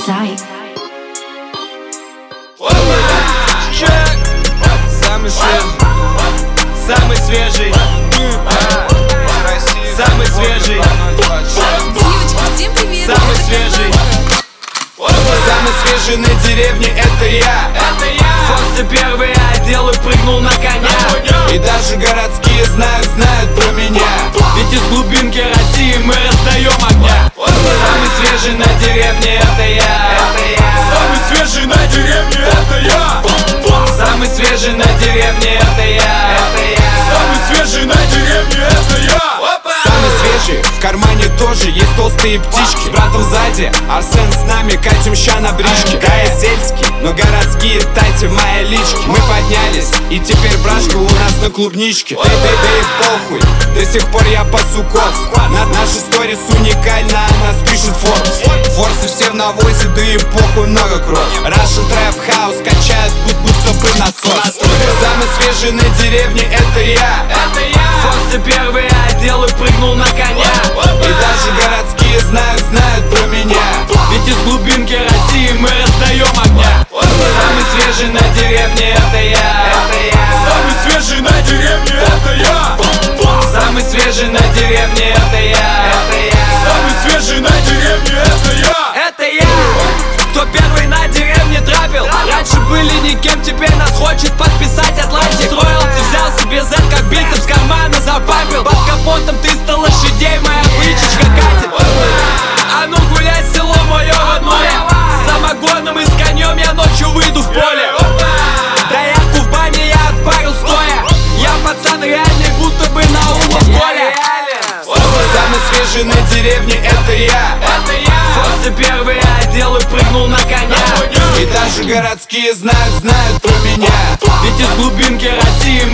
сайт. Самый свежий, самый свежий, самый свежий, Девочки, всем привет! самый свежий, самый свежий на деревне это я. Форсы первые одел и прыгнул на коня. И даже городские знают про меня. Ведь из глубинки России мы раздаем огня. Самый свежий на деревне это я. Самый свежий на деревне это я. Самый свежий на деревне это я. Самый свежий на деревне это я. Самый свежий, в кармане тоже есть толстые птички. С братом сзади, Арсен с нами, катим ща на бричке. Да, я сельский, но городские тайцы в моей личке. Мы поднялись, и теперь брашка у нас на клубничке. Да и похуй, до сих пор я пасу коз. Наши сторис уникально, о нас пишет Forbes. Форсы все в навозе, да и похуй много кросс. Russian Trap House качает, будто бы насос. Самый свежий на деревне это я. Форсы первые одел и прыгнул на коня. И даже городские знают про меня. Ведь из глубинки России мы раздаем огня. Самый свежий на деревне это я. Самый свежий на деревне это я. Самый свежий на деревне это я. Самый свежий на деревне это я. Это я. Кто первый на деревне трапил? Раньше были никем, теперь нас хочет подписать Атлантик. Строился, взял себе Z, как бицепс, кармана запапил. Под капотом 300 лошадей, моя бычечка катит. А ну гулять, село мое родное. С самогоном и с конем я ночью выйду в поле. Доярку в бане я отпарил стоя. Я пацан реальный, будто бы на уме в школе. Самый свежий на деревне это я. Форсы первые одел и прыгнул на коня. И даже городские знают про меня. Ведь из глубинки России